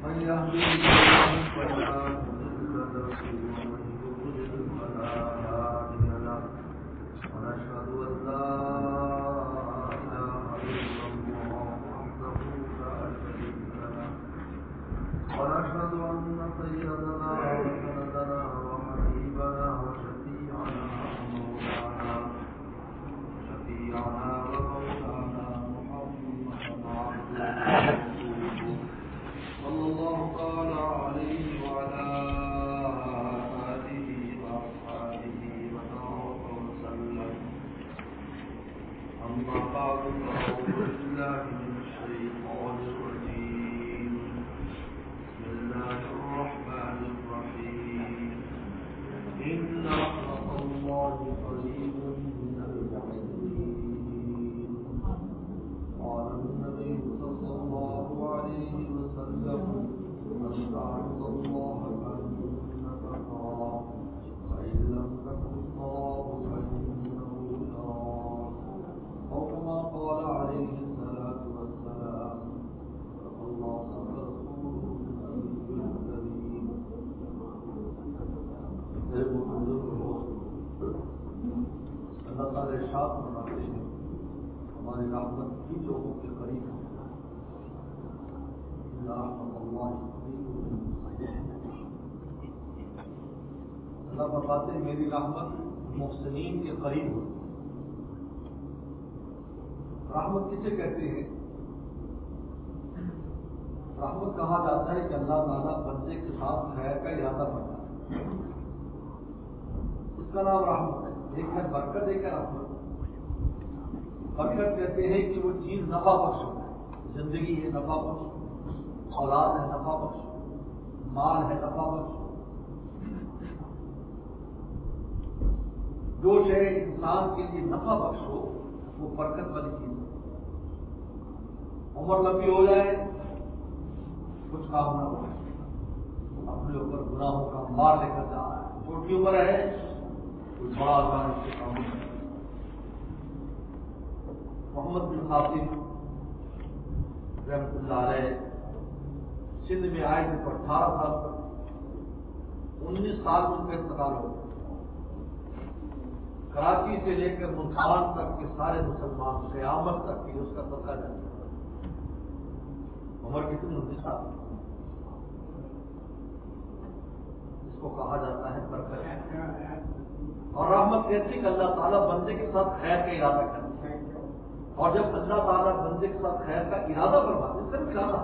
من يهده الله فلا مضل له ومن يضلل فلا هادي له ونشهد أن لا إله إلا الله وحده لا شريك له ونشهد أن سيدنا وسندنا وحبيبنا وشفيعنا ومولانا ومولانا محمد عبده صلى الله تعالى عليه وعلى آله وأصحابه وسلم. أما بعد فأعوذ بالله من الشيطان الرجيم. بسم الله الرحمن الرحيم. إن رحمة الله قريب من المحسنين. قال النبي صلى الله عليه وسلم: من تعبد الله فإنك تراه فإن لم تكن تراه فإنه يراك أو كما قال عليه الصلاة والسلام. الله رسوله النبي الكريم. اللہ تعالی ارشاد فرماتے ہیں ہماری رحمت ہی لوگوں کے قریب ہے. اللہ فرماتے ہیں میری رحمت محسنین کے قریب ہو. رحمت کسے کہتے ہیں؟ رحمت کہا جاتا ہے کہ اللہ تعالیٰ بندے کے ساتھ خیر کا ارادہ کرتا ہے. اس کا نام رحمت ہے. ایک ہے برکت، ایک ہے رحمت. برکت کہتے ہیں کہ وہ چیز نفع بخش ہوتا ہے. زندگی ہے نفع بخش، اولاد ہے نفع بخش، مال ہے نفع بخش. جو شے انسان کے لیے نفع بخش ہو وہ برکت والی چیز ہے. عمر لمبی ہو جائے، کچھ کام نہ ہو، اپنے اوپر گناہوں کا مار لے کر جا رہا ہے. چھوٹی عمر ہے، کچھ بڑا کام اس کے کام ہے. محمد بن قاسم رحمۃ اللہ علیہ سندھ میں آئے تھے. 18 سال تک 19 سال میں ان کا انتقال ہو گیا. کراچی سے لے کر ملتان تک کے سارے مسلمان قیامت تک کی اس کا صدقہ جاری. عمر کتنی 19 سال. اس کو کہا جاتا ہے برکت. اور رحمت کہتی کہ اللہ تعالیٰ بندے کے ساتھ خیر کا ارادہ کرتے ہیں. اور جب اللہ تعالیٰ بندے کے ساتھ خیر کا ارادہ کرواتے ہیں، صرف ارادہ،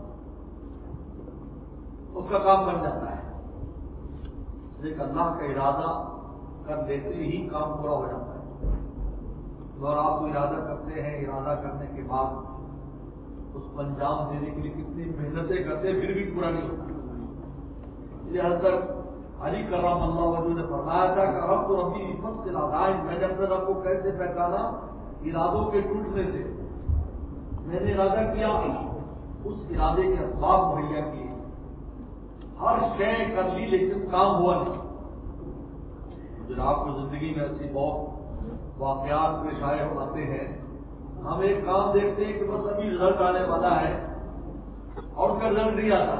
اس کا کام بن جاتا ہے. ایک اللہ کا ارادہ کر لیتے ہی کام پورا ہو جاتا ہے. اور آپ کو ارادہ کرتے ہیں، ارادہ کرنے کے بعد اس کو انجام دینے کے لیے کتنی محنتیں کرتے ہیں، پھر بھی پورا نہیں ہوتا. یہ حضرت علی کرام اللہ وجہ نے فرمایا تھا کہ رب تو ربی عفت سے لادائیں. میں نے اپنے رب کو کیسے پہچانا؟ ارادوں کے ٹوٹنے سے. میں نے ارادہ کیا، اس ارادے کے اسباب مہیا کیے، ہر شے کر لی، لیکن کام ہوا نہیں. آپ کو زندگی میں ایسی بہت واقعات پیش آئے ہوتے ہیں. ہم ایک کام دیکھتے ہیں کہ بس ابھی رزلٹ آنے والا ہے اور اس کا رزلٹ نہیں آتا.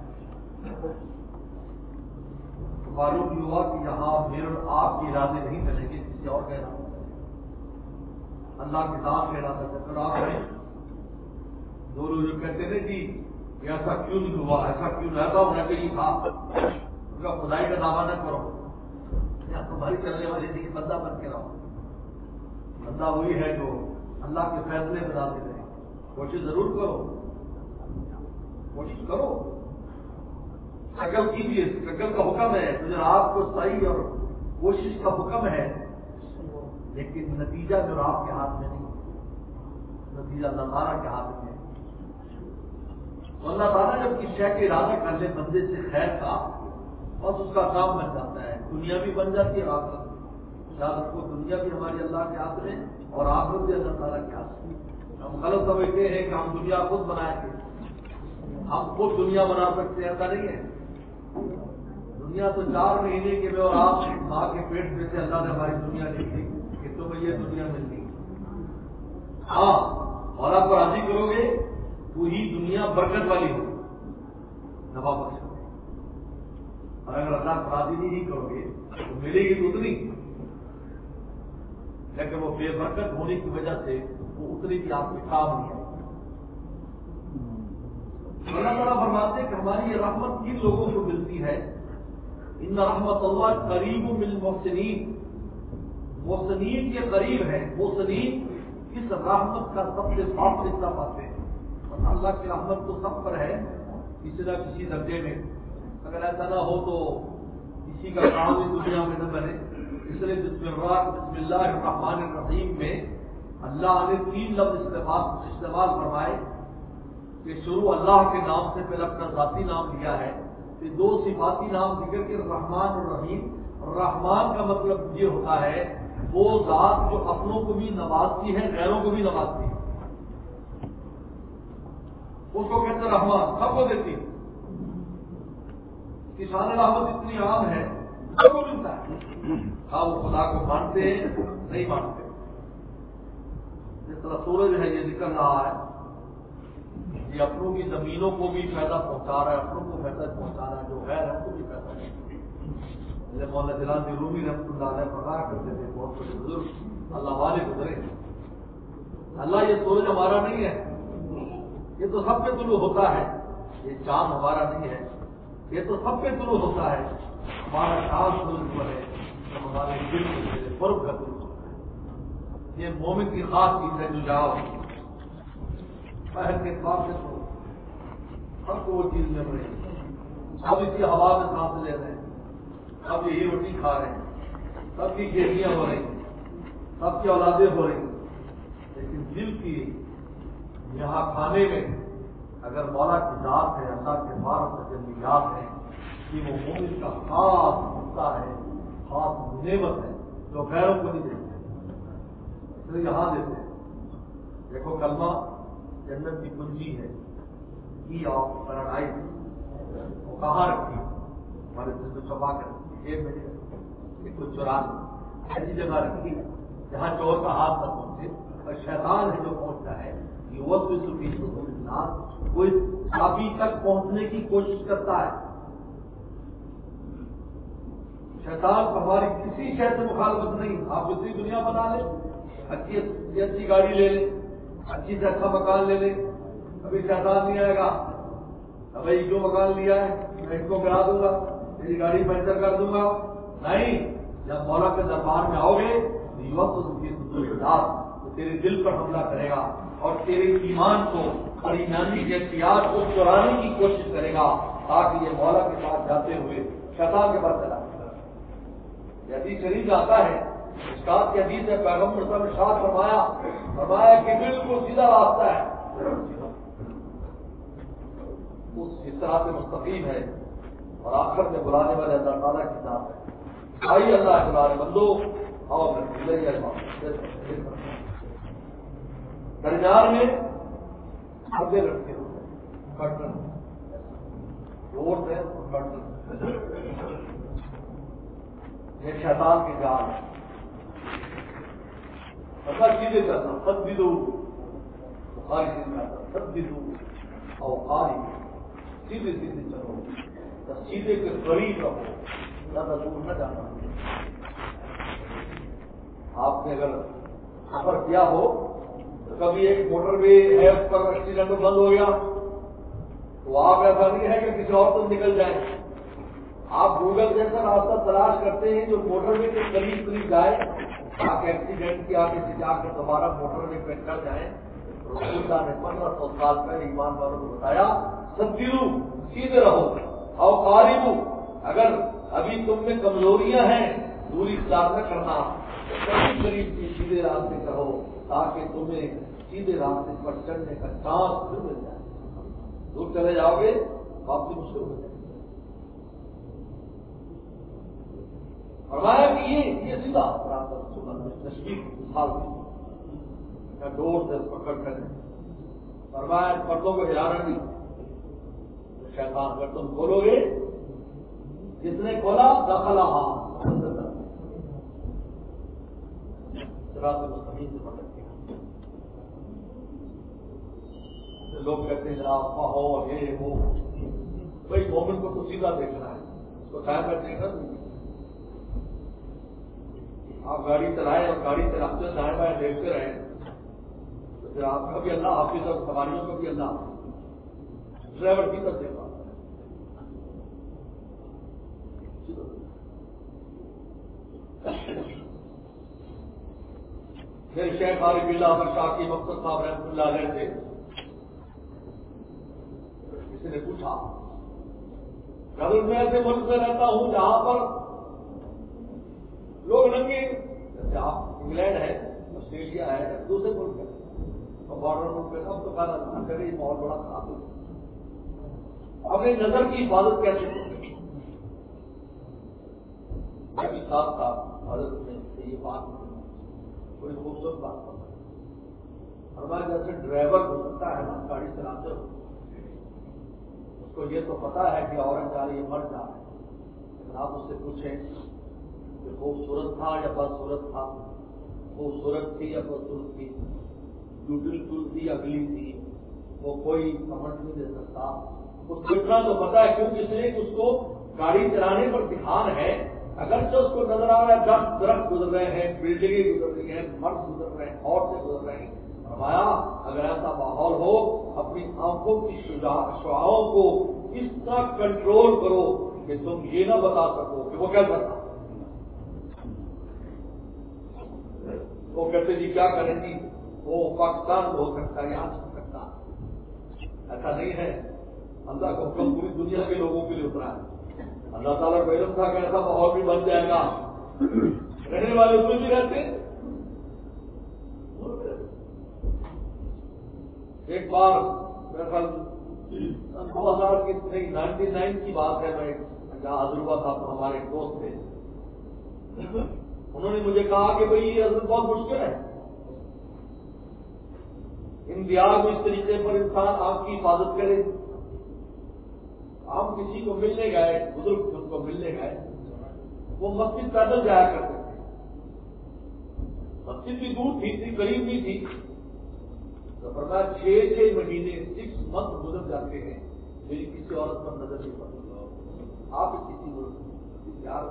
معلوم یہ ہوا کہ یہاں میرے اور آپ کے ارادے نہیں چلیں گے، کسی اور کا ارادہ چلے گا. اللہ کے ذات کا ارادہ چل رہا ہے. دو لوگ جو کہتے تھے کہ ایسا کیوں نہیں ہوا، ایسا کیوں ایسا ہونا چاہیے تھا، ان کا خدائی کا دعویٰ نہ کرو. تمہاری چلنے والی تھی کہ بندہ بن کے رہو. بندہ وہی ہے جو اللہ کے فیصلے بتاتے رہے. کوشش ضرور کرو، کوشش کرو، اسٹرگل کیجیے. اسٹرگل کا حکم ہے تو آپ کو صحیح اور کوشش کا حکم ہے، لیکن نتیجہ جو آپ کے ہاتھ میں نہیں. نتیجہ اللہ تعالیٰ کے ہاتھ میں ہے. تو اللہ تعالیٰ جب کسی شے کے ارادہ کر لے بندے سے خیر کا، بس اس کا کام بن جاتا ہے. دنیا بھی بن جاتی ہے، آخرت یاد رکھو. دنیا بھی ہماری اللہ کے ہاتھ میں اور آخرت بھی اللہ تعالیٰ کے ہاتھ میں. ہم غلط سمجھتے ہیں کہ ہم دنیا خود بنائیں گے، ہم خود دنیا بنا سکتے ہیں. ایسا نہیں ہے. دنیا تو 4 مہینے کے میں اور آپ ماں کے پیٹ میں سے اللہ نے ہماری دنیا لکھی کہ تمہیں یہ دنیا ملتی. ہاں، اور آپ کو راضی کرو گے تو ہی دنیا برکت والی ہو. نفع بخش کرے گا، اور اگر اللہ کو راضی نہیں کرو گے تو ملے گی تو اتنی، لیکن وہ بے برکت ہونے کی وجہ سے وہ اتنی بھی آپ کے کام نہیں آئے. اللہ تعالیٰ فرماتے ہیں کہ ہماری یہ رحمت کن لوگوں کو ملتی ہے؟ ان رحمت اللہ قریب من المحسنین، محسنین کے قریب ہے. محسنین اس رحمت کا سب سے خاص حصہ پاتے ہیں. اللہ کی رحمت تو سب پر ہے کسی نہ کسی درجے میں، اگر ایسا نہ ہو تو کسی کا کام اس دنیا میں نہ بنے. اس لیے بسم اللہ الرحمن الرحیم میں اللہ نے 3 لفظ استعمال فرمائے کہ شروع اللہ کے نام سے پہلے اپنا ذاتی نام لیا ہے، پھر 2 صفاتی نام ذکر کے رحمان اور رحیم. رحمان کا مطلب یہ ہوتا ہے وہ ذات جو اپنوں کو بھی نوازتی ہے غیروں کو بھی نوازتی ہے، اس کو کہتے ہیں رحمان، سب کو دیتی ہے. کسان رحمت اتنی عام ہے سب کو ملتا ہے، ہاں وہ خدا کو مانتے ہیں نہیں مانتے. جس طرح سورج ہے یہ نکل رہا ہے، یہ اپنوں کی زمینوں کو بھی فائدہ پہنچا رہا ہے، اپنوں کو فائدہ پہنچا رہا ہے، جو غیر ہے ان کو بھی فائدہ پہنچا رہا ہے. مولانا جلال رومی رحمۃ اللہ علیہ فرمایا کرتے تھے، بہت بڑے بزرگ اللہ والے گزرے، اللہ یہ سورج ہمارا نہیں ہے، یہ تو سب پہ طلوع ہوتا ہے. یہ چاند ہمارا نہیں ہے، یہ تو سب پہ طلوع ہوتا ہے. ہمارا چاند سورج پر ہے، ہمارے دل کے قرب کا طلوع ہوتا ہے. یہ مومن کی خاص چیز ہے جو جاؤ پہل کے اعتبار سے تو سب کو وہ چیز مل رہی ہے. سب اسی ہوا میں سانس لے رہے ہیں، سب یہی روٹی کھا رہے ہیں، سب کی کھیتیاں ہو رہی ہیں، سب کی اولادیں ہو رہی ہیں، لیکن دل کی یہاں کھانے میں اگر مولا کی ذات ہے، اللہ کے بارہ تجلیات ہیں کہ وہ مومن کا خاص حصہ ہے، خاص نعمت ہے جو غیروں کو نہیں دیتے، اس لیے یہاں دیتے ہیں. دیکھو کلمہ جنت کی کنجی ہے، کی آف پیراڈائز، وہ کہاں رکھی ہمارے دل میں چھپا کر جیب میں نہیں، کچھ چرا ایسی جگہ رکھی جہاں چور کا ہاتھ نہ پہنچے. اور شیطان ہے جو پہنچتا ہے یہ وہ کوئی چابی تک پہنچنے کی کوشش کرتا ہے. شیطان ہماری کسی شے سے مخالفت نہیں. آپ دوسری دنیا بنا لیں، اچھی گاڑی لے لیں، اچھی سے اچھا مکان لے لیں، ابھی شیطان نہیں آئے گا بھائی جو مکان لیا ہے میں اس کو گرا دوں گا، میری گاڑی پنچر کر دوں گا. نہیں، جب مولا کے دربار میں آؤ گے تو تیرے دل پر حملہ کرے گا اور تیرے ایمان کو اور ایمانی احتیاط کو چرانے کی کوشش کرے گا تاکہ یہ مولا کے پاس جاتے ہوئے شیطان کے پاس چلا جائے. یہ حدیث شریف آتا ہے، اسکات کی حدیث ہے، پیغمبر صلی اللہ علیہ وسلم نے ارشاد فرمایا کہ بالکل سیدھا راستہ ہے، اس طرح سے مستقیم ہے اور آخر میں بلانے والے اللہ تعالیٰ کی ذات ہے. آئیے اللہ کے بارے بندو اور درمیان میں آگے رکھتے ہوئے کرٹن روڈ ہے اور کرٹن یہ شیطان کے جال ہے. ایسا سیدھے کرنا سب بھی دو سب بھی دو اور سیدھے سیدھے چلو، سیدھے کے قریب رہو، زیادہ دور نہ جانا. آپ نے اگر سفر کیا ہو تو کبھی ایک موٹر وے ہے اس پر ایکسیڈنٹ بند ہو گیا تو آپ ایسا نہیں ہے کہ کسی اور سے نکل جائیں. آپ گوگل جیسا راستہ تلاش کرتے ہیں جو موٹر وے کے قریب جائے تاکہ ایکسیڈنٹ کی آگے سے جا کر دوبارہ موٹر وے پہ چڑھ جائیں. رسول اللہ نے 1500 سال پہلے ایمان والوں کو بتایا سدیرو سیدھے رہو اور قاریبو، اگر ابھی تم میں کمزوریاں ہیں دوری اختیار نہ کرنا، قریب سیدھے راستے کہو تاکہ تمہیں سیدھے راستے پر چڑھنے کا چانس پھر مل جائے. دور چلے جاؤ گے واپسی مشکل ہو جائے. فرمایا کہ یہ سیدھا راستہ تشریف مثال ڈور سے پکڑ کر فرمایا پردوں کو ہلانا نہیں. شیطان اگر تم کھولو گے، جس نے کھولا داخلہ مستقیم سے پکڑ کیا. لوگ کہتے ہیں جناب ہو یہ ہو بھائی مومن کو تو سیدھا دیکھنا ہے، اس کو ٹائم پر دیکھنا نہیں۔ آپ گاڑی چلائیں اور گاڑی چلاتے ہوئے دائیں بائیں دیکھتے رہیں تو پھر آپ کا بھی اللہ حافظ اور سواریوں کو بھی اللہ حافظ، ڈرائیور کی طرف دیکھا۔ پھر شیخ عارف باللہ احمد شاہ کی مقصد صاحب رحمۃ اللہ علیہ سے کسی نے پوچھا، اگر میں ایسے ملک میں رہتا ہوں جہاں پر لوگ ننگے، جیسے آپ انگلینڈ ہے، آسٹریلیا ہے، دوسرے ملک ہے، اور بارڈر ملک میں سب تو کہنا کرے یہ ماحول بڑا خراب ہے، اپنی نظر کی حفاظت کیسے کریں؟ میں بھی ساتھ ساتھ حضرت میں یہ بات کوئی خوبصورت بات کرتا ہے، ہمارا جیسے ڈرائیور گزرتا ہے نا گاڑی چلاتے ہو، اس کو یہ تو پتا ہے کہ عورت جا رہی ہے، مرد جا رہا ہے، لیکن آپ اس سے پوچھیں کہ خوبصورت تھا یا بدصورت تھا، خوبصورت تھی یا بدصورت تھی، بیوٹیفل تھی یا اگلی تھی، وہ کوئی سمجھ نہیں دے سکتا، اس کو اتنا تو پتا ہے کیونکہ اس نے اس کو گاڑی چلانے پر دھیان ہے، اگرچہ اس کو نظر آ رہا ہے درخت گزر رہے ہیں، بلڈنگیں گزر رہی ہیں، مرد گزر رہے ہیں، عورتیں گزر رہے ہیں، فرمایا اگر ایسا ماحول ہو اپنی آنکھوں کی شعاعوں کو اس طرح کنٹرول کرو کہ تم یہ نہ بتا سکو کہ وہ کیا کرتا، وہ کہتے جی کیا کریں گی، وہ پاکستان ہو سکتا ہے، یہاں ہو سکتا، ایسا نہیں ہے، اللہ کا حکم پوری دنیا کے لوگوں کے لیے اترا ہے، اللہ تعالیٰ کا علم تھا کہ ایسا ماحول بھی بن جائے گا، رہنے والے اس میں بھی رہتے۔ ایک بار میرے خیال 2000 کی نہیں 99 کی بات ہے، میں جہاں حضرت تھا تو ہمارے دوست تھے، انہوں نے مجھے کہا کہ بھائی یہ حضرت بہت مشکل ہے، ان دیار میں اس طریقے پر انسان آپ کی حفاظت کرے۔ ہم کسی کو ملنے گئے، بزرگ ان کو ملنے گئے، وہ مسجد پیدل جایا کرتے تھے، مسجد بھی دور تھی قریب نہیں تھی، تو فرمایا 6 مہینے 6 منتھ گزر جاتے ہیں میری کسی عورت پر نظر نہیں پڑتی، آپ کسی ملک پیار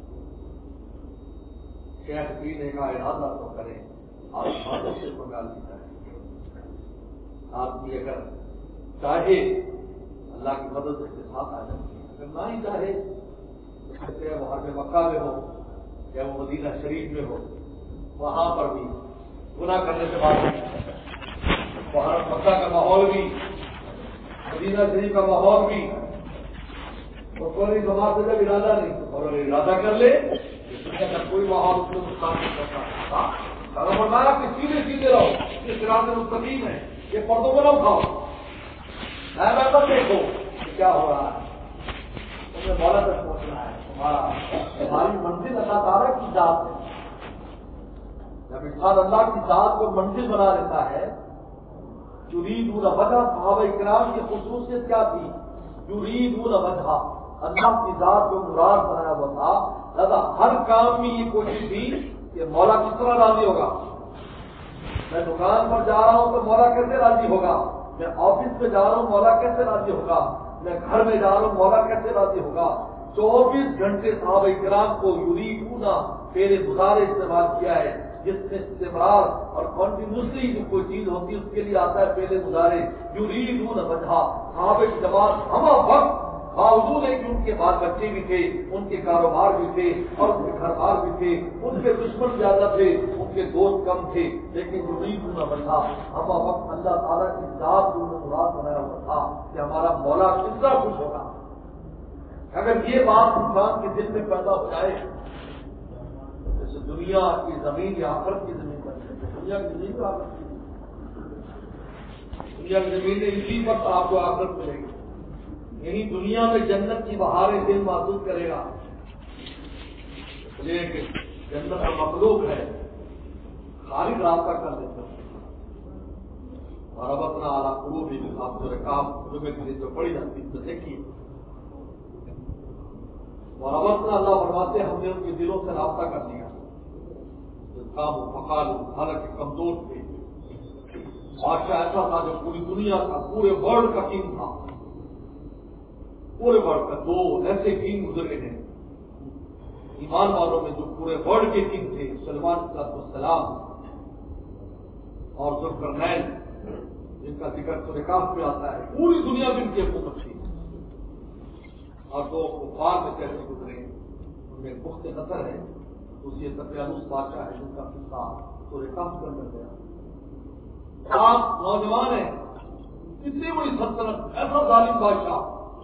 شیخ پینے کا ارادہ تو کریں، آپ سے منگا لیتا ہے، آدمی اگر چاہے اللہ کی مدد اس کے ساتھ آ جاتی ہے، اگر نہ ہی چاہے چاہے وہ حرم مکہ میں ہو یا وہ مدینہ شریف میں ہو، وہاں پر بھی گناہ کرنے سے بات نہیں، وہ حرم مکہ کا ماحول بھی مدینہ شریف کا ماحول بھی، وہ کوئی جماعت سے جب ارادہ نہیں اور ارادہ کر لے کوئی ماحول اس کو نقصان نہیں کرتا، فرمایا کہ سیدھے سیدھے رہو، یہ صراط مستقیم ہے، یہ پردوں کو نہ اٹھاؤ، میں دیکھو کیا ہو رہا ہے، تمہیں مولا تک پہنچنا ہے، ہماری منزل اللہ تعالیٰ کی ذات ہے، جب انسان اللہ کی ذات کو منزل بنا لیتا ہے، یریدون وجہ، صحابہ کرام کی خصوصیت کیا تھی، یریدون وجہ، اللہ کی ذات کو مراد بنایا ہوا تھا، لہذا ہر کام میں یہ کوشش تھی کہ مولا کس طرح راضی ہوگا، میں دکان پر جا رہا ہوں تو مولا کیسے راضی ہوگا، میں آفس میں جا رہا ہوں مولا کیسے راضی ہوگا، میں گھر میں جا رہا ہوں مولا کیسے راضی ہوگا۔ 24 گھنٹے صحابہ کرام کو یریدون پہلے مضارع استعمال کیا ہے، جس میں استمرار اور کنٹینیوسلی جو کوئی چیز ہوتی ہے اس کے لیے آتا ہے پہلے مضارع، یریدون وجہ، صحابہ کی جماعت ہم وقت باوجود ہے کہ ان کے بال بچے بھی تھے، ان کے کاروبار بھی تھے اور ان کے گھر بار بھی تھے، ان کے دشمن زیادہ تھے، ان کے دوست کم تھے، لیکن یریدون وجہ، ہم وقت اللہ تعالیٰ کی ذات کو مراد بنایا ہوا تھا کہ ہمارا مولا کس طرح خوش ہوگا۔ اگر یہ بات انسان کے دل میں پیدا ہو جائے، جیسے دنیا کی زمین یا آخرت کی زمین بن جائے، دنیا کی زمین تو آخرت کی دنیا کی زمین میں اسی وقت آپ کو آخرت ملے گی، یہی دنیا میں جنت کی بہاریں دل محسوس کرے گا، لیکن جنت کا مخلوق ہے، خالق رابطہ کر دیتا ہے، اور اب اپنا اعلیٰ قلوب بھی آپ کو رکاب جمعے کے لیے جو پڑی جاتی ہے تو دیکھیے، اور اب اپنا اللہ فرماتے ہم نے ان کے دلوں سے رابطہ کر دیا، کام فقال حالانکہ کمزور تھے، بادشاہ ایسا تھا جو پوری دنیا کا پورے ورلڈ کا کنگ تھا، پورے ورلڈ کا 2 ایسے کنگ گزرے ہیں ایمان والوں میں جو پورے ورلڈ کے کنگ تھے، سلمان السلام اور ذوالقرنین جن کا ذکر سورہ کہف میں آتا ہے، پوری دنیا میں ان کی حکومت تھی، اور 2 کفار میں کیسے گزرے ان میں پختہ نظر ہے۔ اس یہ دقیانوس بادشاہ ہے جن کا قصہ سورہ کہف کے اندر گیا۔ 7 نوجوان ہیں، اتنی بڑی سلطنت، ایسا ظالم بادشاہ،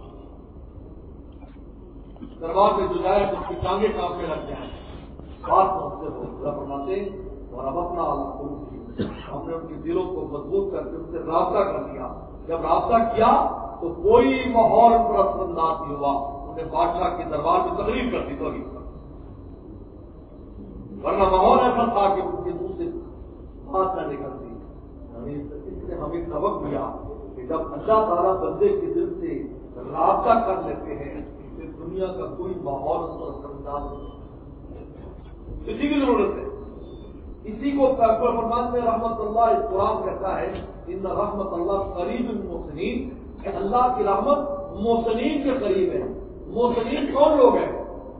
دربار میں جو جائے تو اس کی ٹانگیں کانپنے لگ جائیں، بات پہنچتے ہو اللہ فرماتے اور اب اپنا ہم نے ان کے دلوں کو مضبوط کر کے ان سے رابطہ کر دیا۔ جب رابطہ کیا تو کوئی ماحول پرست انداز نہیں ہوا، انہیں بادشاہ کے دربار میں تقریر کر دی، توحید پر، ورنہ ماحول ایسا تھا کہ ان کے منہ سے بات نہ نکلتی۔ اس نے ہمیں سبق دیا کہ جب اللہ تعالیٰ بندے کے دل سے رابطہ کر لیتے ہیں پھر دنیا کا کوئی ماحول اس پر اثر انداز نہیں، اسی کی ضرورت ہے۔ اسی کو فرمان میں رحمت اللہ قرآن کہتا ہے ان رحمت اللہ قریب المحسنین، کہ اللہ کی رحمت محسنین کے قریب ہے۔ محسنین کون لوگ ہیں؟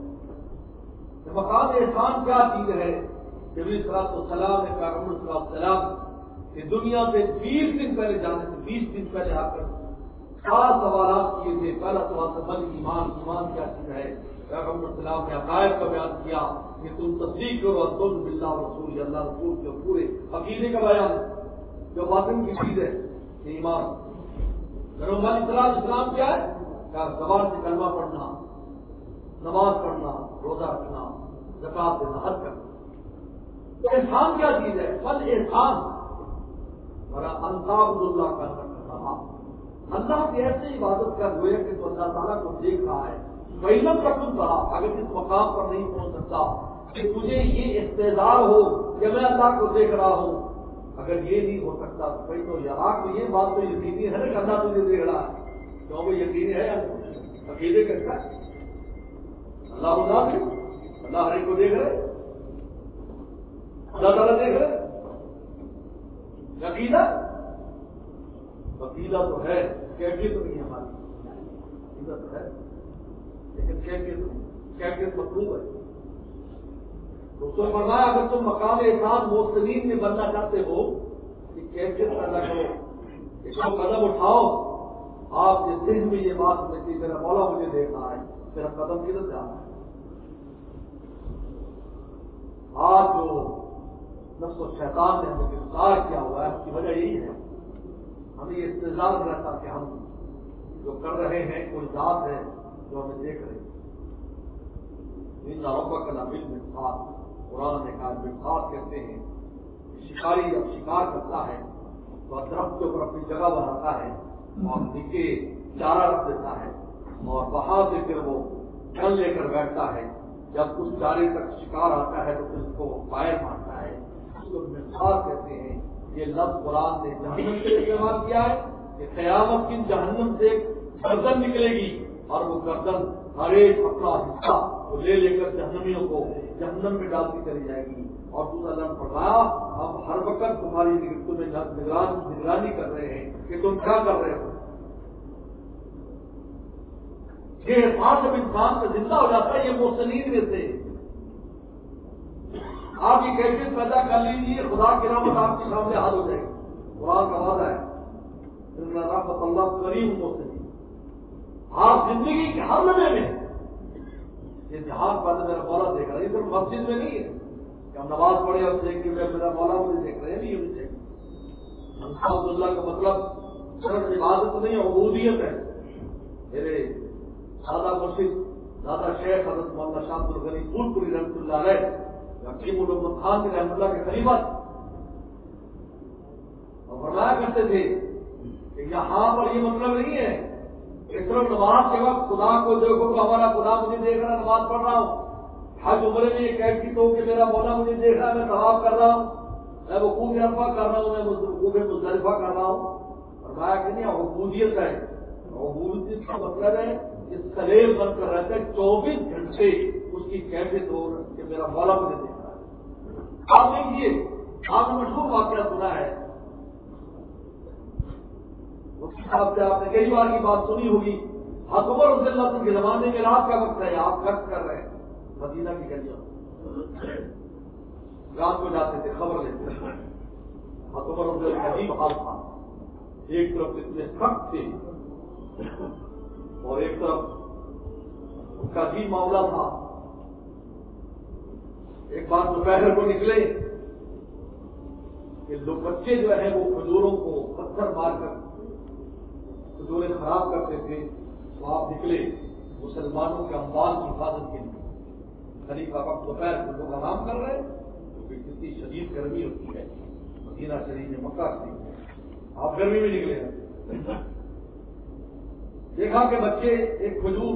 مقام احسان کیا چیز ہے؟ نبی صلی اللہ علیہ وسلم نے پیغمبر صلی اللہ علیہ وسلم کہ دنیا سے 20 دن پہلے جانے سے 20 دن پہلے آ کر 4 سوالات کیے تھے۔ پہلا سوال تھا بل ایمان کیا چیز ہے؟ پیغمبر صلی اللہ علیہ وسلم نے عقائد کا بیان کیا کہ تم تصدیق کرو تم باللہ رسول، اللہ رسول کے پورے عقیدے کا بیان جو باطن کی چیز ہے یہ ایمان۔ پیغمبر صلی اللہ علیہ وسلم کیا ہے؟ زبان سے کلمہ پڑھنا، نماز پڑھنا، روزہ رکھنا، زکات دینا، حج کرنا۔ احسان کیا چیز ہے؟ بل احسان انصاف اللہ کا رہا، اللہ کی ایسی عبادت کر ہوئے کہ تو اللہ تعالیٰ کو دیکھ رہا ہے۔ ویلم رکھوں کہا اگر اس مقام پر نہیں پہنچ سکتا کہ تجھے یہ استحضار ہو کہ میں اللہ کو دیکھ رہا ہوں، اگر یہ نہیں ہو سکتا تو کوئی تو یہاں تو یہ بات تو یقینی ہے نا کہ اللہ تجھے دیکھ رہا ہے، کیوں وہ یقینی ہے عقیدے کرتا ہے اللہ ہے، اللہ ہر ایک کو دیکھ رہے، اللہ تعالیٰ دیکھ رہے۔ عقیدہ عقیدہ تو ہے، کیفیت نہیں ہے ہماری، عقیدہ تو ہے لیکن کیفیت مطلوب ہے۔ تو فرمایا اگر تم مقام احسان محسنین میں بننا چاہتے ہو کہ کیفیت پیدا کرو، ایک قدم اٹھاؤ، آپ کے ذہن میں یہ بات ہوئی کہ میرا مولا مجھے دیکھ رہا ہے، میرا قدم کدھر سے آنا ہے۔ آج جو نفس و شیطان نے ہمیں گرفتار کیا ہوا ہے اس کی وجہ یہی ہے، ہمیں یہ انتظار رہتا کہ ہم جو کر رہے ہیں کوئی ذات ہے جو ہمیں دیکھ رہے ہیں۔ ربک بالمرصاد، قرآن نے کہا مرصاد کہتے ہیں شکاری جب شکار کرتا ہے تو درخت کے اوپر اپنی جگہ بناتا ہے اور نیچے چارہ رکھ دیتا ہے اور وہاں سے پھر وہ جل لے کر بیٹھتا ہے، جب اس چارے تک شکار آتا ہے تو اس کو باہر مارتا ہے، اس کو مرصاد کہتے ہیں۔ یہ لفظ قرآن نے جہنم سے استعمال کیا ہے کہ قیامت کی جہنم سے گردن نکلے گی اور وہ گردن ہر ایک اپنا حصہ وہ لے کر جہنمیوں کو جہنم میں ڈالتی چلی جائے گی۔ اور دوسرا لفظ پڑھا ہم ہر وقت تمہاری نگرانی کر رہے ہیں کہ تم کیا کر رہے ہو۔ یہ احساس جب انسان کا زندہ ہو جاتا ہے یہ محسنین میں سے آپ کی کیفیت پیدا کر لیجیے، خدا کی رحمت آپ کے سامنے حل ہو جائے گی۔ قرآن کا وعدہ ہے رحمت اللہ کریم محسنین۔ آپ زندگی کے ہر لمحے میں یہ جہاز پہلے میرا مولا دیکھ رہا ہے، یہ صرف مسجد میں نہیں ہے کہ ہم نماز پڑھے اور دیکھ کے میرا مولا مجھے دیکھ رہے ہیں، نہیں ہمیں دیکھ اللہ کا مطلب صرف عبادت نہیں عبودیت ہے۔ میرے دادا مرشد دادا شیخ حضرت مولانا شاہ الغنی پھول پوری رحمۃ اللہ علیہ حکیم الامت خان کے رحمۃ اللہ کے خلیفہ اور فرمایا کرتے تھے کہ یہاں پر یہ مطلب نہیں ہے کہ صرف نماز کے وقت خدا کو دیکھو کہ ہمارا خدا مجھے دیکھ رہا ہے، نماز پڑھ رہا ہوں۔ حج عمرے میں یہ کیفیت ہو کہ میرا مولا مجھے دیکھ رہا ہے، میں طواف کر رہا ہوں، میں وقوف عرفہ کر رہا ہوں، میں وقوف مزدلفہ کر رہا ہوں۔ فرمایا کہ نہیں عبودیت ہے، عبودیت کا مطلب ہے اس سلیب بن کر رہتا ہے 24 گھنٹے اس کی کیفیت ہو کہ میرا مولا مجھے دیکھ رہا ہے۔ آپ دیکھیے آپ نے مشہور واقعہ سنا ہے، اس حساب سے آپ نے کئی بار کی بات سنی ہوگی، عمر رضی اللہ عنہ کے زمانے میں رات کا وقت ہے، آپ خرچ کر رہے ہیں مدینہ کی گلیوں، رات کو جاتے تھے خبر لیتے تھے۔ عمر رضی اللہ عنہ عجیب حال تھا، ایک طرف اتنے سخت تھے اور ایک طرف ان کا عجیب معاملہ تھا۔ ایک بار دوپہر کو نکلے کہ لوگ بچے جو ہیں وہ کھجوروں کو پتھر مار کر کھجوریں خراب کرتے تھے، تو آپ نکلے مسلمانوں کے اموال کی حفاظت کے لیے۔ خلیفہ وقت دوپہر کو لوگ آرام کر رہے ہیں کیونکہ کتنی شدید گرمی ہوتی ہے مدینہ شریف میں، مکہ شریف میں، آپ گرمی میں نکلے ہیں۔ دیکھا کہ بچے ایک کھجور،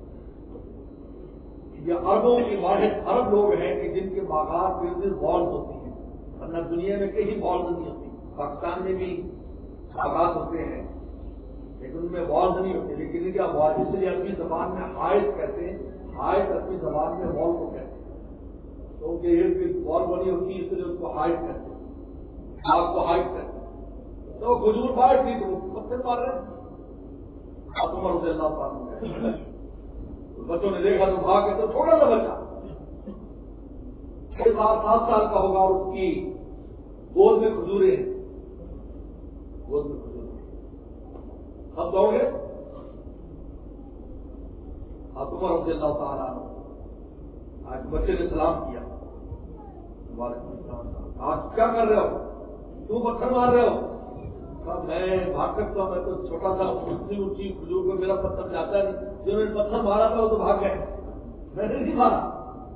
یہ عربوں کے واحد عرب لوگ ہیں کہ جن کے باغات بالکل بالز ہوتی ہیں، ورنہ دنیا میں کہیں بالز نہیں ہوتی۔ پاکستان میں بھی باغات ہوتے ہیں لیکن ان میں بالز نہیں ہوتے، لیکن کیا بالز اس لیے عربی زبان میں حائط کہتے ہیں، حائط عربی زبان میں بال کو کہتے ہیں، تو ان کے ارد گرد بال بنی ہوتی ہے اس لیے اس کو حائط کہتے ہیں، آپ کو حائط کہتے ہیں۔ تو کھجور بانٹ دی تو پتھر مار رہے ہیں۔ عمر رضی اللہ عنہ بچوں نے دیکھا تو بھاگ کے، تو چھوٹا سا بچہ 6-7 سال کا ہوگا اور اس کی گود میں کھجوریں، گود میں کھجوریں، اب دوڑ گئے۔ عمر رضی اللہ تعالیٰ آج بچے نے سلام کیا، وعلیکم السلام، آج کیا کر رہے ہو، کیوں پتھر مار رہے ہو؟ میں بھاگ سکتا ہوں، میں تو چھوٹا تھا، اونچی اونچی کھجور کو میرا پتھر جاتا نہیں، جنہوں نے پتھر مارا تھا وہ تو بھاگ گئے، میں نے نہیں مارا۔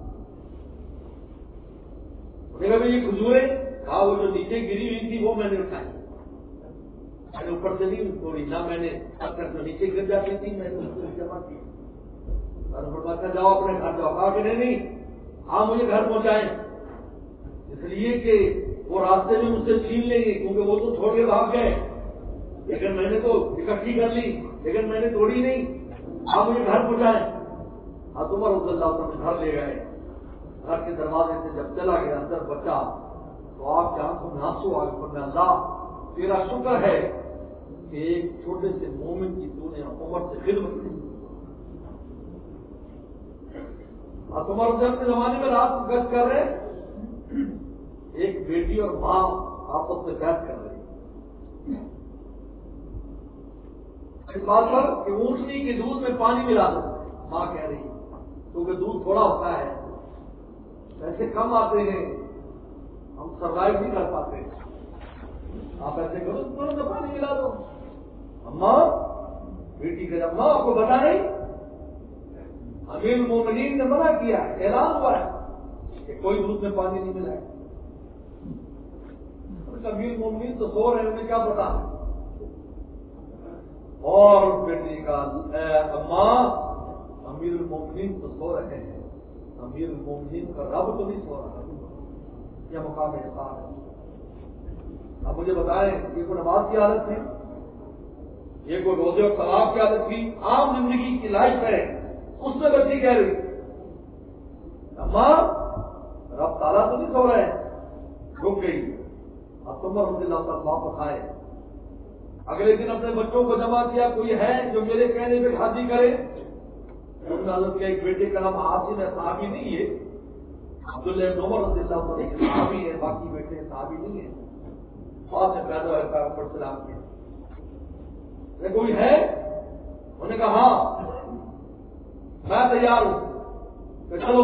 میرا بھی یہ کھجوریں کہا وہ جو نیچے گری ہوئی تھی وہ میں نے اٹھائی، میں نے اوپر سے نہیں توڑی، نہ میں نے پتھر جو نیچے گر جاتی تھی میں نے اس کو جمع کی۔ فرمایا جاؤ اپنے گھر جاؤ، کہا کہ نہیں آپ مجھے گھر پہنچائیں، اس لیے کہ وہ راستے میں مجھ سے چھین لیں گے کیونکہ وہ تو چھوڑ کے بھاگ گئے، لیکن میں نے تو اکٹھی کر لی لیکن میں نے توڑی نہیں، آپ مجھے گھر پہنچائیں۔ عمر رضی اللہ عنہ گھر لے گئے، گھر کے دروازے سے جب چلا گیا اندر بچہ تو آپ کے آنکھوں میں آنسو آ گئے، فرمایا اللہ تیرا شکر ہے کہ ایک چھوٹے سے مومن کی تو نے عمر سے خدمت کی۔ عمر رضی اللہ کے زمانے میں رات کو گشت کر رہے، ایک بیٹی اور ماں آپس میں بحث کر رہی اس بات پر کہ اونٹنی کے دودھ میں پانی ملا دو، ماں کہہ رہی کیونکہ دودھ تھوڑا ہوتا ہے، ایسے کم آتے ہیں ہم سروائو نہیں کر پاتے، آپ ایسے کرو تھوڑا سا پانی ملا دو۔ اماں بیٹی کہ اماں آپ کو بتا نہیں، امیر المومنین نے منع کیا ہے، اعلان ہوا ہے کہ کوئی دودھ میں پانی نہیں ملا ہے۔ امیر المومنین تو سو رہے ہیں، انہیں کیا پتا، اور بیٹی کا اماں امیر المومنین تو سو رہے ہیں، امیر المومنین کا رب تو نہیں سو رہا، یہ مقام احسان ہے۔ اب مجھے بتائیں یہ کوئی نماز کی عادت تھی، یہ کوئی روزے اور طلاق کی عادت تھی، عام زندگی کی لائف ہے، اس میں بچی کہہ رہی اماں رب تعالیٰ تو نہیں سو رہے ہیں، رک گئی۔ عمر رضی اللہ تعالیٰ واپس آئے، اگلے دن اپنے بچوں کو جمع کیا، کوئی ہے جو میرے کہنے پہ شادی کرے؟ انہوں نے حضرت کے ایک بیٹے کا نام عاصم ہے، صحابی نہیں ہے، عبداللہ بن عمر رضی اللہ عنہ صحابی ہے، باقی بیٹے صحابی نہیں ہے، بعد میں پیدا ہوئے پیغمبر سلام کے۔ کوئی ہے؟ انہوں نے کہا ہاں میں تیار ہوں کہ چلو،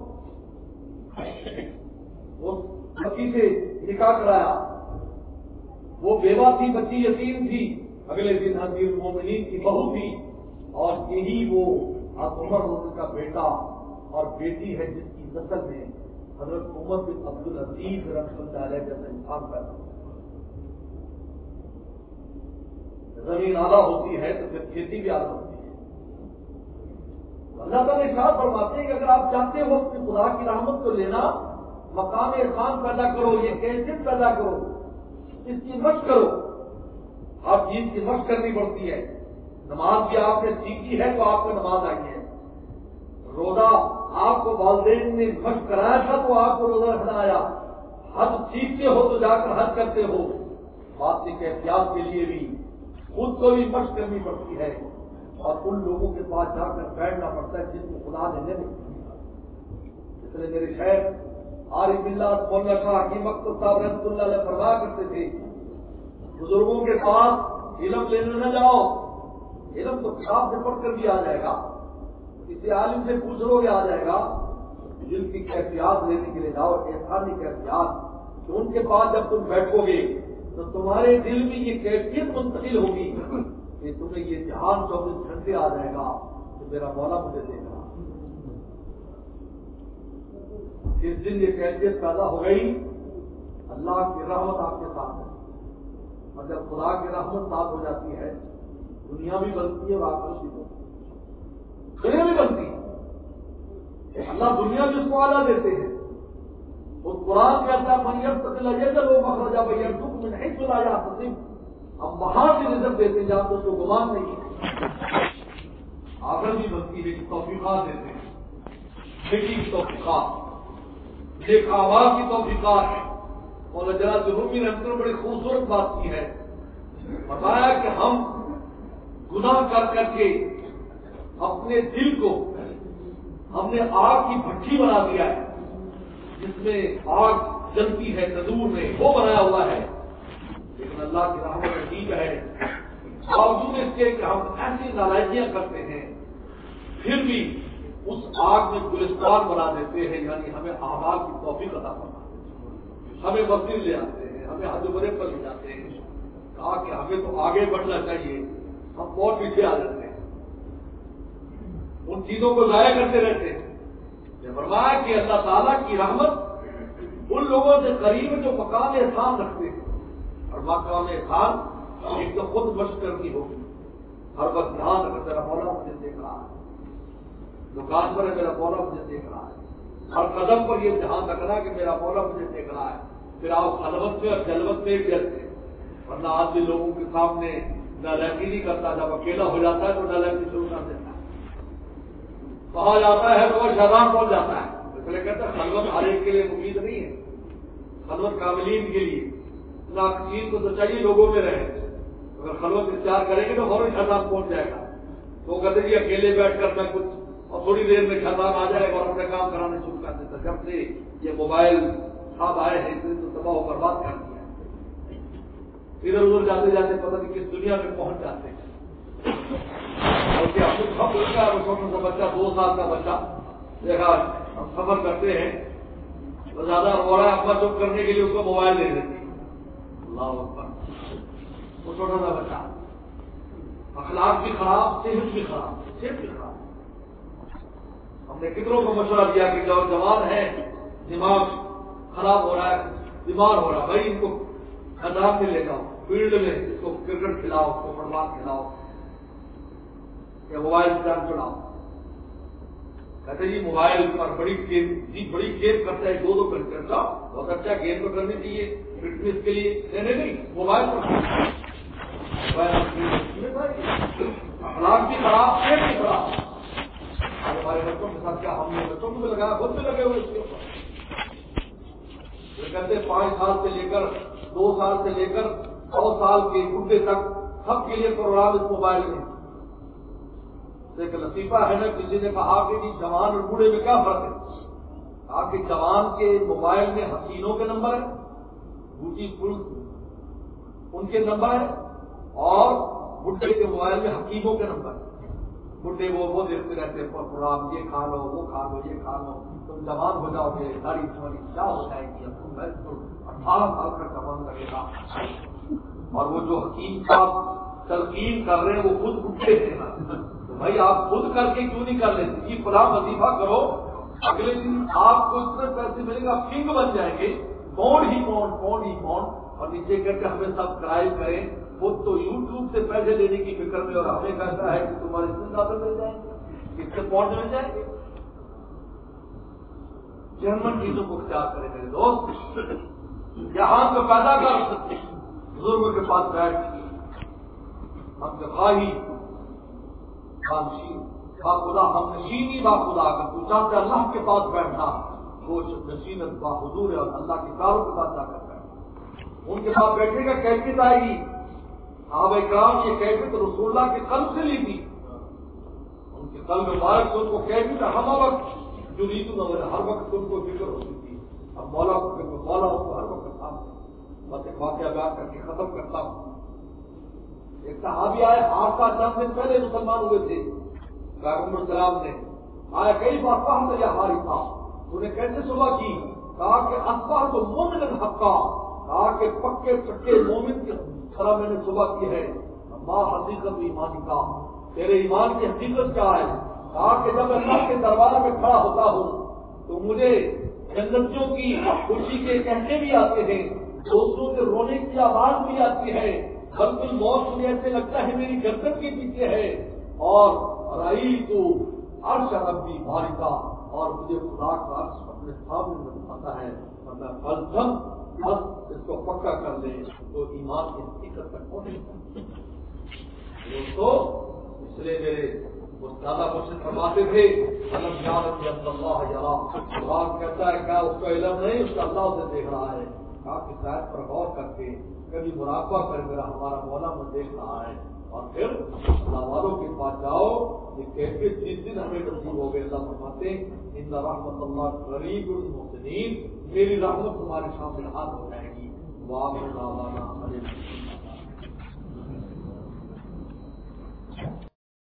وہ بچی سے نکاح کرایا، وہ بیوہ تھی، بچی یتیم تھی، اگلے دن امیر المومنین کی بہو تھی، اور یہی وہ عمر رضی کا بیٹا اور بیٹی ہے جس کی نسل میں حضرت عمر بن عبدالعزیز رحمۃ اللہ علیہ جیسا انسان پیدا ہوا۔ زمین اعلیٰ ہوتی ہے تو پھر کھیتی بھی اعلیٰ ہوتی ہے۔ اللہ تعالیٰ ارشاد فرماتے ہیں کہ اگر آپ چاہتے ہو کہ خدا کی رحمت کو لینا، مقام احسان پیدا کرو، یہ کیفیت پیدا کرو، اس کی مشق کرو، ہر چیز کی مشق کرنی پڑتی ہے۔ نماز بھی آپ نے سیکھی ہے تو آپ کو نماز آئی ہے، روزہ آپ کو والدین نے مشق کرایا تھا تو آپ کو روزہ رکھنا آیا، حج سیکھتے ہو تو جا کر حج کرتے ہو، بات کی کیفیات کے لیے بھی خود کو بھی مشق کرنی پڑتی ہے، اور ان لوگوں کے پاس جا کر بیٹھنا پڑتا ہے جن کو خدا نے نعمت دی ہے. اس لیے میرے شیخ عارف اللہ مولانا شاہ حکیم اختر صاحب رحمۃ اللہ علیہ فرمایا کرتے تھے بزرگوں کے پاس علم لینے نہ جاؤ. علم تو کتاب سے پڑھ کر بھی آ جائے گا, کسی عالم سے پوچھ لو گے آ جائے گا. دل کی کیفیات لینے کے لیے جاؤ, احسانی کیفیات, کہ ان کے پاس جب تم بیٹھو گے تو تمہارے دل میں یہ کیفیت منتقل ہوگی کہ تمہیں یہ جہان 24 گھنٹے آ جائے گا کہ میرا مولا مجھے دیکھ رہا. جس دن یہ کیفیت پیدا ہو گئی اللہ کی رحمت آپ کے ساتھ ہے, اور جب خدا کی رحمت ساتھ ہو جاتی ہے دنیا بھی بنتی ہے اور آخرت بھی بنتی ہے. دنیا بھی بنتی ہے, اللہ دنیا میں اس کو آلہ دیتے ہیں. اور قرآن کہتا ہے منیت تقل اجید لو مخرجا بھیا دکھ میں نہیں چلا جا سکتے. ہم وہاں سے رزق دیتے ہیں جہاں تو اس کو گمان نہیں ہے. آخرت بھی بنتی ہے, توفیقات دیتے ہیں, کھیتی کی توفیقات, ایک آواز کی توفیقات ہے. اور جناب رومی نے اندر بڑی خوبصورت بات کی ہے, بتایا کہ ہم گناہ کر کر کے اپنے دل کو ہم نے آگ کی بھٹی بنا دیا ہے, جس میں آگ جلتی ہے تندور میں, وہ بنایا ہوا ہے. لیکن اللہ کی رحمت ٹھیک ہے, باوجود اس کے کہ ہم ایسی نالائکیاں کرتے ہیں پھر بھی اس آگ میں گلستان بنا دیتے ہیں. یعنی ہمیں اعمال کی توفیق عطا فرماتے ہیں, ہمیں مسجد لے آتے ہیں, ہمیں حج برے پر لے جاتے ہیں. کہا کہ ہمیں تو آگے بڑھنا چاہیے, ہم بہت پیچھے آ جاتے ہیں, ان چیزوں کو ضائع کرتے رہتے ہیں. فرمایا کہ اللہ تعالیٰ کی رحمت ان لوگوں سے قریب جو مقام احسان رکھتے ہیں. اور مقام احسان ایک تو خود مشق کرنی ہوگی, ہر وقت دھیان رکھنا میرا مولا مجھے دیکھ رہا ہے, دکان پر ہے میرا مولا مجھے دیکھ رہا ہے, ہر قدم پر یہ دھیان رکھنا کہ میرا مولا مجھے دیکھ رہا ہے. پھر آپ خلوت میں اور جلوت میں ایک جلتے ہیں, ورنہ آدمی لوگوں کے سامنے نالائکی نہیں کرتا, جب اکیلا ہو جاتا ہے تو نالائکی شروع کر دیتا ہے. کہا جاتا ہے تو وہ شیطان پہنچ جاتا ہے. اس لیے کہتے ہیں خلوت ہر ایک کے لیے مفید نہیں ہے, خلوت کاملین کے لیے. ناقصین کو تو چاہیے لوگوں میں رہے, اگر خلوت اختیار کریں گے تو فوراً شیطان پہنچ جائے گا. تو کہتے ہیں اکیلے بیٹھ کر میں کچھ, اور تھوڑی دیر میں شیطان آ جائے گا اور اپنے کام کرانے شروع کر دیتا. جب سے یہ موبائل صاحب آئے ہیں تو تباہ و برباد کر دیا, ادھر ادھر جاتے جاتے پتہ نہیں کس دنیا میں پہنچ جاتے ہیں. اور کیا چھوٹا سا بچہ 2 سال کا بچہ دیکھا, ہم سفر کرتے ہیں تو زیادہ ہو رہا ہے, اپنا چپ کرنے کے لیے اس کو موبائل دے دیتی. اللہ اکبر, وہ چھوٹا سا بچہ, اخلاق بھی خراب, صحت بھی خراب, صحت بھی خراب. ہم نے کتنوں کو مشورہ دیا کہ جو جوان ہے دماغ خراب ہو رہا ہے, بیمار ہو رہا ہے, بھائی ان کو میدان میں لے جاؤ, فیلڈ میں اس کو کرکٹ کھلاؤ, اس کو فٹ بال کھلاؤ, یا موبائل چلاؤ. کہتے جی موبائل پر بڑی گیم کرتا ہے, 2 گھنٹے کا, بہت اچھا گیم تو کرنی چاہیے فٹنس کے لیے. نہیں, موبائل پر اخلاق بھی خراب, صحت بھی خراب. ہمارے بچوں کے ساتھ کیا ہم نے بچوں کو بھی لگایا, خود بھی لگے ہوئے اس کے اوپر. یہ کہتے 5 سال سے لے کر 2 سال سے لے کر 100 سال کے بڈھے تک سب کے لیے پروگرام اس موبائل میں. ایک لطیفہ ہے نا, کسی نے کہا کہ جوان اور بوڑھے میں کیا فرق ہے. کہا کہ جوان کے موبائل میں حسینوں کے نمبر ہیں, بوٹی فل ان کے نمبر ہیں, اور بڈھے کے موبائل میں حکیموں کے نمبر ہیں. بڈھے وہ دیکھتے رہتے ہیں پروگرام, یہ کھا لو, وہ کھا لو, یہ کھا لو, تم جوان ہو جاؤ گے, داڑھی تمہاری کیا ہو جائے گی, اب تم 18 سال کا جوان لگے گا. اور وہ جو حکیم صاحب تلقین کر رہے ہیں وہ خود بڈھے تھے. بھائی آپ خود کر کے کیوں نہیں کر لیتے, یہ فلاں وظیفہ کرو, اگلے دن آپ کو اتنے پیسے ملے گا, کنگ بن جائیں گے. پونڈ ہی پونڈ, اور نیچے کر کے ہمیں سبسکرائب کریں. خود تو یوٹیوب سے پیسے لینے کی فکر میں, اور ہمیں کہتا ہے کہ تمہارے اتنے زیادہ مل جائیں گے, کس سے پونڈ مل جائیں گے. جرمن چیزوں کو اختیار کریں میرے دوست. یہاں کو پیدا کر سکتے بزرگوں کے پاس بیٹھ ہم سے خواہی با خدا ہم نشینی با خدا, اگر تو چاہتے اللہ کے پاس بیٹھنا, وہ نشینت با حضور ہے, اور اللہ کے کاروں کے پاس جا کر بیٹھنا. ان کے پاس بیٹھنے کا کیفیت آئے گی. صحابہ کرام یہ کیفیت رسول اللہ کے قلب سے لی تھی. ان کے قلب مبارک سے ان کو کہہ بھی تھا ہم وقت جو ریت نہ ہر وقت ان کو فکر ہوتی تھی. اب مولا کو مولا اس کو ہر وقت تھا. بس ایک واقعہ بیان کر کے ختم کرتا ہوں. ایک صحابی آئے 8 چند دن پہلے مسلمان ہوئے تھے. پیغمبر السلام نے آیا کئی بار کہا یا ہاری تھا انہیں کیسے صبح کی؟ کہا کہ اصبح تو مومن حقا، کہا کہ پکے پکے مومن کی طرح میں نے صبح کی ہے. ماں حقیقت ایمان کا، تیرے ایمان کی حقیقت کیا ہے؟ کہا کہ جب اللہ کے دربار میں کھڑا ہوتا ہوں تو مجھے جنتیوں کی خوشی کے کہنے بھی آتے ہیں، دوستوں کے رونے کی آواز بھی آتی ہے، بلکہ موت مجھے ایسے لگتا ہے میری گردن کے پیچھے ہے. اور رائی تو عرش ربی بارکا، اور مجھے خدا کا عرش اپنے سامنے نظر آتا ہے. اور میں بس اس کو پکا کر دیں تو ایمان کی حقیقت تک پہنچے. دوستو اس لیے میرے زیادہ مرشد فرماتے تھے علم یاد کہ اللہ یرا، قرآن کہتا ہے کیا اس کو علم نہیں، اس کا اللہ اسے دیکھ رہا ہے. کہا کہ شاید پر غور کر کے کبھی مراقبہ کر میرا ہمارا مولا میں دیکھ رہا ہے. اور پھر اللہ والوں کے پاس جاؤ. یہ کیفیت جس دن ہمیں نصیب ہو گئے اللہ فرماتے ان رحمت اللہ قریب المحسنین، میری رحمت تمہارے سامنے ہاتھ ہو جائے گی. واہ